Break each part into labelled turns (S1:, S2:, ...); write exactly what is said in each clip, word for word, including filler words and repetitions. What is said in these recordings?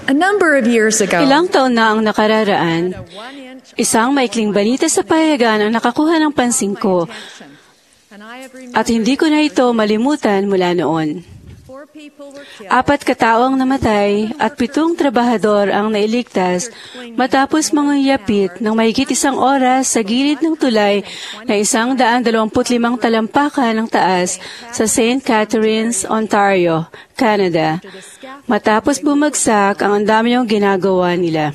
S1: A number of years ago,
S2: Ilang taon na ang nakararaan, isang maikling balita sa payagan ang nakakuha ng pansin ko at hindi ko na ito malimutan mula noon. Apat katao ang namatay at pitong trabahador ang nailigtas matapos mangyayapit ng mahigit isang oras sa gilid ng tulay na isang daan dalawamput limang talampakan ng taas sa Saint Catharines, Ontario, Canada. Matapos bumagsak ang andamyong ginagawa nila.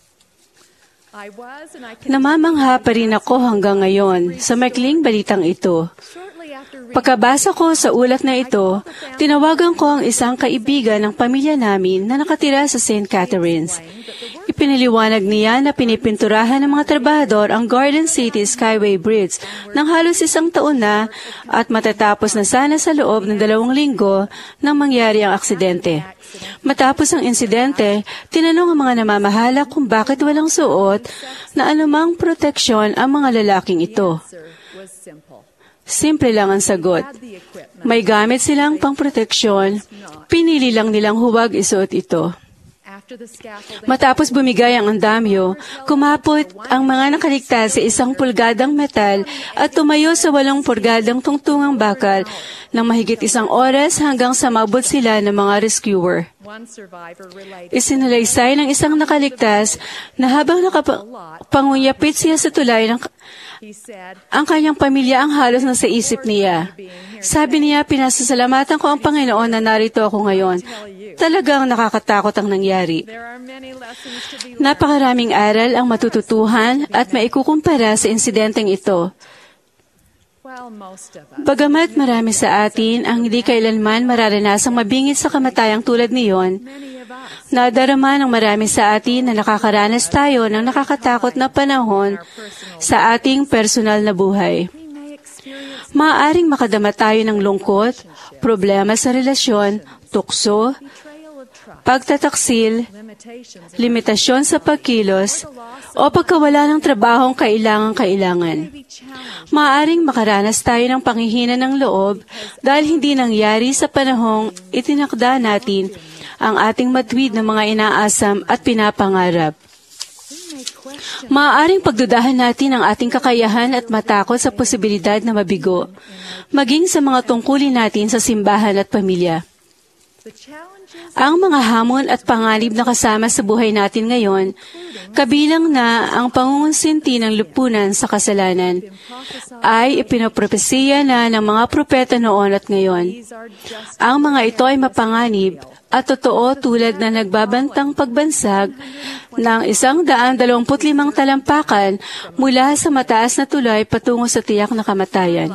S2: Namamangha pa rin ako hanggang ngayon sa maikling balitang ito. Pagkabasa ko sa ulat na ito, tinawagan ko ang isang kaibigan ng pamilya namin na nakatira sa Saint Catharines. Ipiniliwanag niya na pinipinturahan ng mga trabahador ang Garden City Skyway Bridge ng halos isang taon na at matatapos na sana sa loob ng dalawang linggo nang mangyari ang aksidente. Matapos ang insidente, tinanong ang mga namamahala kung bakit walang suot na anumang proteksyon ang mga lalaking ito. Simple lang ang sagot. May gamit silang pangproteksyon, pinili lang nilang huwag isuot ito. Matapos bumigay ang andamyo, kumapot ang mga nakaligtas sa isang pulgadang metal at tumayo sa walong pulgadang tungtungang bakal ng mahigit isang oras hanggang sa mabot sila ng mga rescuer. Isinalaysay ng isang nakaligtas na habang nakapangunyapit siya sa tulay ng ang kanyang pamilya ang halos nasa isip niya. Sabi niya, pinasasalamatan ko ang Panginoon na narito ako ngayon. Talagang nakakatakot ang nangyari. Napakaraming aral ang matututuhan at maikukumpara sa insidenteng ito. Bagamat marami sa atin ang hindi kailanman mararanasang mabingit sa kamatayang tulad niyon, nadarama ng marami sa atin na nakakaranas tayo ng nakakatakot na panahon sa ating personal na buhay. Maaaring makadama tayo ng lungkot, problema sa relasyon, tukso, pagtataksil, limitasyon sa pagkilos, o pagkawala ng trabahong kailangan-kailangan. Maaaring makaranas tayo ng panghihina ng loob dahil hindi nangyari sa panahong itinakda natin ang ating matuwid na mga inaasam at pinapangarap. Maaaring pagdudahan natin ang ating kakayahan at matakot sa posibilidad na mabigo, maging sa mga tungkulin natin sa simbahan at pamilya. Ang mga hamon at panganib na kasama sa buhay natin ngayon, kabilang na ang pangungunsinti ng lipunan sa kasalanan, ay ipinopropesiya na ng mga propeta noon at ngayon. Ang mga ito ay mapanganib at totoo tulad na nagbabantang pagbansag ng isang daan dalawamput limang talampakan mula sa mataas na tulay patungo sa tiyak na kamatayan.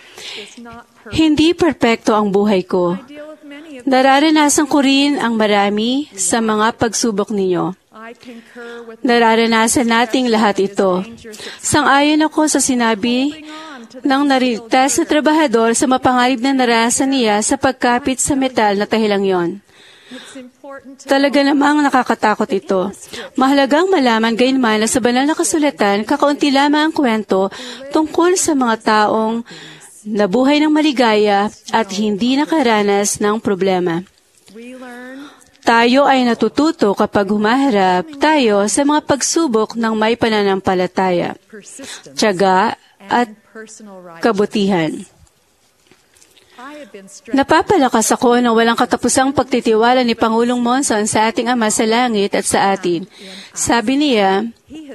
S2: Hindi perpekto ang buhay ko. Nararanasan ko rin ang marami sa mga pagsubok ninyo. Nararanasan nating lahat ito. Sang-ayon ako sa sinabi ng nariligtas na trabahador sa mapanganib na naranasan niya sa pagkapit sa metal na tahilang yon. Talaga namang nakakatakot ito. Mahalagang malaman gayunman na sa banal na kasulatan, kakaunti lamang ang kwento tungkol sa mga taong nabuhay ng maligaya at hindi nakaranas ng problema. Tayo ay natututo kapag humaharap tayo sa mga pagsubok ng may pananampalataya, tiyaga at kabutihan. Napapalakas ako na walang katapusang pagtitiwala ni Pangulong Monson sa ating Ama sa Langit at sa atin. Sabi niya,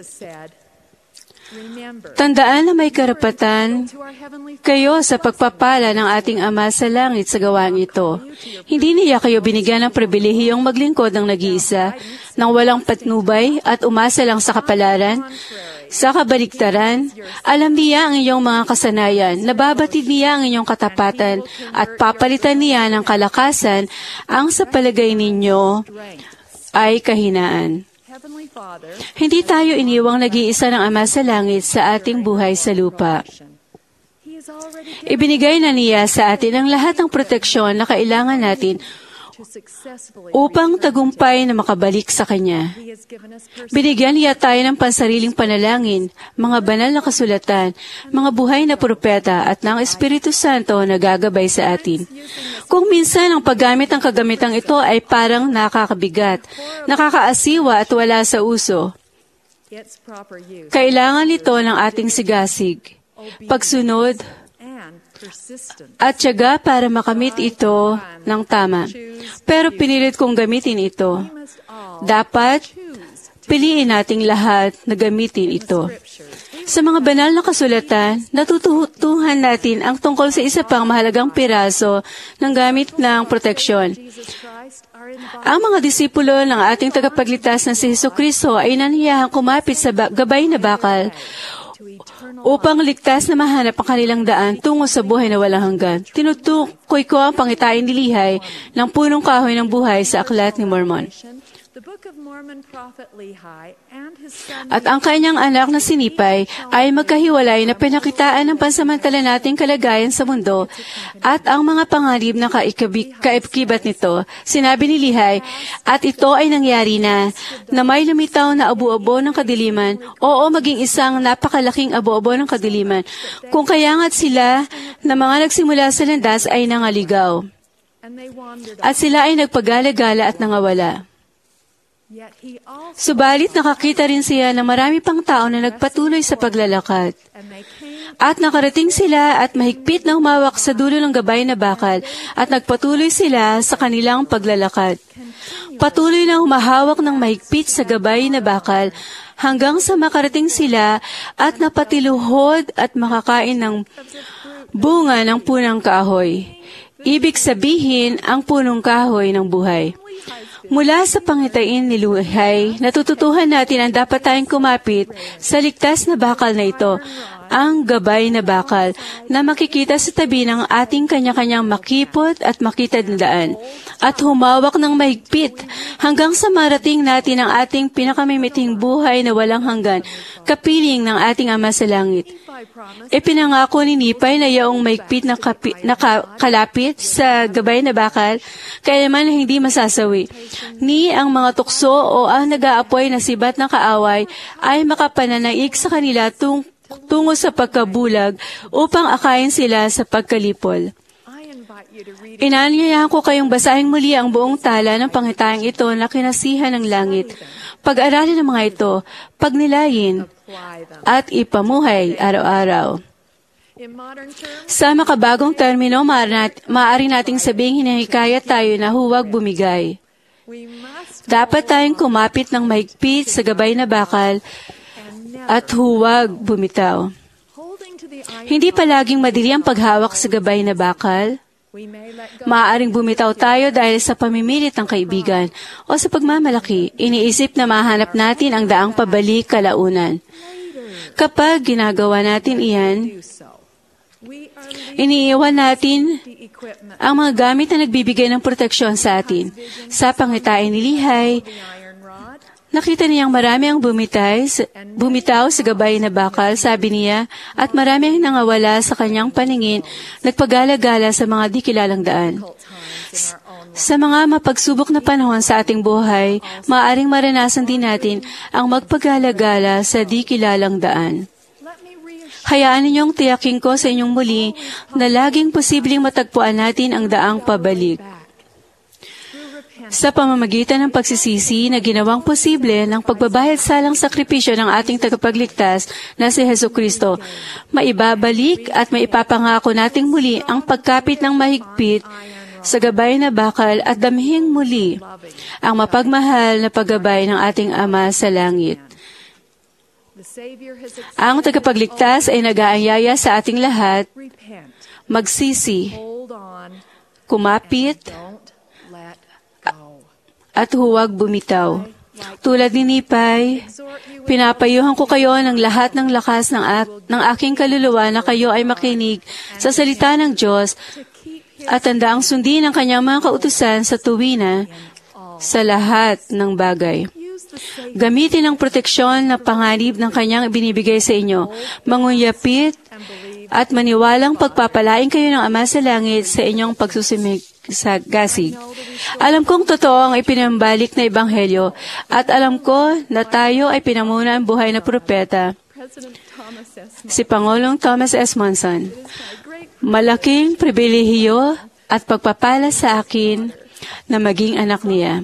S2: tandaan na may karapatan kayo sa pagpapala ng ating Ama sa Langit sa gawain ito. Hindi niya kayo binigyan ng pribilehiyong maglingkod ng nag-iisa, nang walang patnubay at umasa lang sa kapalaran. Sa kabaligtaran, alam niya ang iyong mga kasanayan, nababatid niya ang inyong katapatan, at papalitan niya ng kalakasan ang sa palagay ninyo ay kahinaan. Hindi tayo iniwang nag-iisa ng Ama sa Langit sa ating buhay sa lupa. Ibinigay na niya sa atin ang lahat ng proteksyon na kailangan natin upang tagumpay na makabalik sa Kanya. Binigyan niya tayo ng pansariling panalangin, mga banal na kasulatan, mga buhay na propeta at ng Espiritu Santo na gagabay sa atin. Kung minsan ang paggamit ng kagamitang ito ay parang nakakabigat, nakakaasiwa at wala sa uso, kailangan nito ng ating sigasig, pagsunod, at tiyaga para makamit ito ng tama. Pero pinilit kong gamitin ito. Dapat piliin nating lahat na gamitin ito. Sa mga banal na kasulatan, natututuhan natin ang tungkol sa isa pang mahalagang piraso ng gamit ng proteksyon. Ang mga disipulo ng ating tagapagligtas na si Jesucristo ay naniyahang kumapit sa gabay na bakal upang ligtas na mahanap ang kanilang daan tungo sa buhay na walang hanggan. Tinutukoy ko ang pangitain ni Lehi ng punong kahoy ng buhay sa Aklat ni Mormon. At ang kanyang anak na si Nipay ay magkahiwalay na pinakitaan ng pansamantala nating kalagayan sa mundo at ang mga panganib na kaikibat nito. Sinabi ni Lehi, at ito ay nangyari na, na may lumitaw na abo-abo ng kadiliman, oo maging isang napakalaking abo-abo ng kadiliman, kung kaya nga't sila na mga nagsimula sa landas ay nangaligaw. At sila ay nagpagala-gala at nangawala. Subalit nakakita rin siya na marami pang tao na nagpatuloy sa paglalakad. At nakarating sila at mahigpit na humawak sa dulo ng gabay na bakal at nagpatuloy sila sa kanilang paglalakad. Patuloy na humahawak ng mahigpit sa gabay na bakal hanggang sa makarating sila at napatiluhod at makakain ng bunga ng punang kahoy. Ibig sabihin, ang punong kahoy ng buhay. Mula sa pangitain ni Lehi, natututuhan natin ang dapat tayong kumapit sa ligtas na bakal na ito, ang gabay na bakal, na makikita sa tabi ng ating kanya-kanyang makipot at makitad na daan, at humawak ng mahigpit hanggang sa marating natin ang ating pinakamimiting buhay na walang hanggan, kapiling ng ating Ama sa Langit. Ipinangako ni Nipay na yaong mahigpit na, kapi, na ka, kalapit sa gabay na bakal, kaya naman hindi masasawi. Ni ang mga tukso o ang nag-aapoy na sibat ng kaaway ay makapananaig sa kanila tung, tungo sa pagkabulag upang akayin sila sa pagkalipol. Inanyayahan ko kayong basahin muli ang buong tala ng pangitayang ito na kinasihan ng langit. Pag-aralin ang mga ito, pagnilayin, at ipamuhay araw-araw. Sa makabagong termino, maaari nating sabing hinahikayat tayo na huwag bumigay. Dapat tayong kumapit ng mahigpit sa gabay na bakal at huwag bumitaw. Hindi palaging madali ang paghawak sa gabay na bakal. Maaaring bumitaw tayo dahil sa pamimilit ng kaibigan o sa pagmamalaki, iniisip na mahanap natin ang daang pabalik kalaunan. Kapag ginagawa natin iyan, iniiwan natin ang mga gamit na nagbibigay ng proteksyon sa atin. Sa pangitain ni Lehi, nakita niyang marami ang bumitay, bumitaw sa gabay na bakal, sabi niya, at marami ang nangawala sa kanyang paningin, nagpagala-gala sa mga di kilalang daan. Sa mga mapagsubok na panahon sa ating buhay, maaaring maranasan din natin ang magpagala-gala sa di kilalang daan. Hayaan ninyong tiyakin ko sa inyong muli na laging posibleng matagpuan natin ang daang pabalik. Sa pamamagitan ng pagsisisi na ginawang posible ng pagbabayad salang sakripisyo ng ating tagapagligtas na si Jesucristo, maibabalik at maipapangako nating muli ang pagkapit ng mahigpit sa gabay na bakal at damhing muli ang mapagmahal na paggabay ng ating Ama sa Langit. Ang tagapagligtas ay nag-aanyaya sa ating lahat, magsisi, kumapit, at huwag bumitaw. Tulad ni Nipay, pinapayuhan ko kayo ng lahat ng lakas ng, ak- ng aking kaluluwa na kayo ay makinig sa salita ng Diyos at tandaang sundin ang kanyang mga kautusan sa tuwina sa lahat ng bagay. Gamitin ang proteksyon na panganib ng kanyang binibigay sa inyo. Mangunyapit at maniwalang pagpapalain kayo ng Ama sa Langit sa inyong pagsusumig sa gasig. Alam kong totoo ang ipinambalik na ebanghelyo at alam ko na tayo ay pinamuna ang buhay na propeta, si Pangulong Thomas S. Monson. Malaking pribilehiyo at pagpapala sa akin na maging anak niya.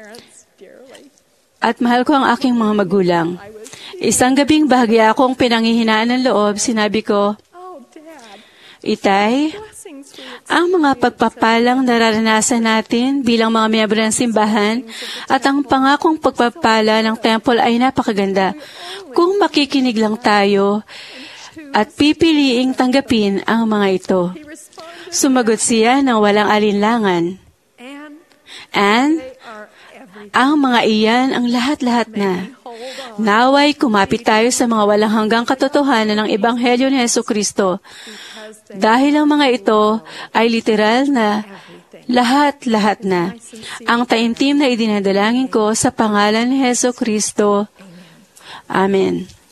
S2: At mahal ko ang aking mga magulang. Isang gabing bahagya akong pinanghihinaan ng loob, sinabi ko, Itay, ang mga pagpapalang nararanasan natin bilang mga miyembro ng simbahan at ang pangakong pagpapala ng temple ay napakaganda. Kung makikinig lang tayo at pipiliing tanggapin ang mga ito. Sumagot siya ng walang alinlangan. And ang mga iyan ang lahat-lahat na. Naway kumapit tayo sa mga walang hanggang katotohanan ng Ebanghelyo ni Jesucristo. Dahil ang mga ito ay literal na lahat-lahat na. Ang taimtim na idinadalangin ko sa pangalan ni Jesucristo. Amen.